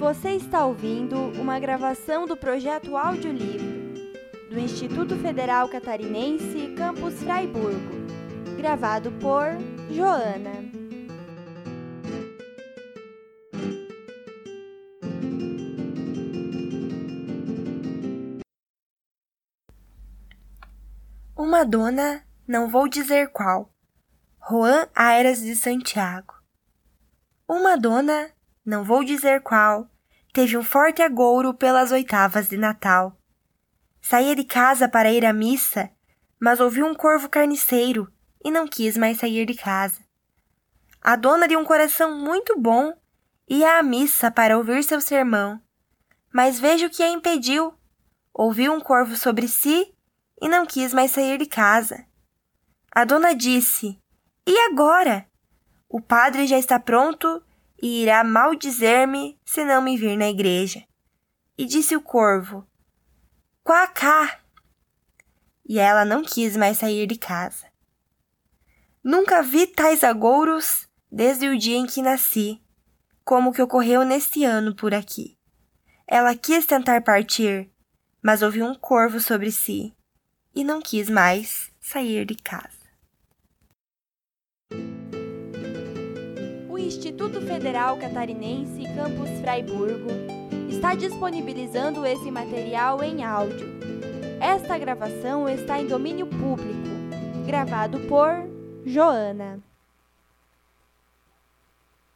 Você está ouvindo uma gravação do projeto Audiolivro do Instituto Federal Catarinense, Campus Fraiburgo, gravado por Joana. Uma dona, não vou dizer qual, Juan Aires de Santiago. Uma dona, não vou dizer qual, teve um forte agouro pelas oitavas de Natal. Saía de casa para ir à missa, mas ouviu um corvo carniceiro e não quis mais sair de casa. A dona de um coração muito bom ia à missa para ouvir seu sermão, mas veja o que a impediu. Ouviu um corvo sobre si e não quis mais sair de casa. A dona disse: "E agora? O padre já está pronto e irá maldizer-me se não me vir na igreja." E disse o corvo: "Quacá!" E ela não quis mais sair de casa. Nunca vi tais agouros desde o dia em que nasci, como o que ocorreu neste ano por aqui. Ela quis tentar partir, mas ouviu um corvo sobre si e não quis mais sair de casa. O Instituto Federal Catarinense, Campus Fraiburgo, está disponibilizando esse material em áudio. Esta gravação está em domínio público, gravado por Joana.